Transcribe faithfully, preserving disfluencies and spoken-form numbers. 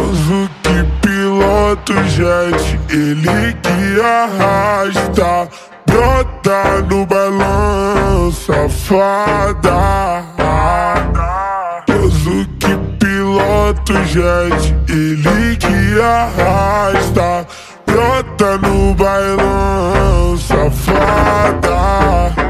Deus que pilota o jet, ele que arrasta. Brota no bailão, safada. Deus que pilota o jet, ele que arrasta. Brota no bailão, safada.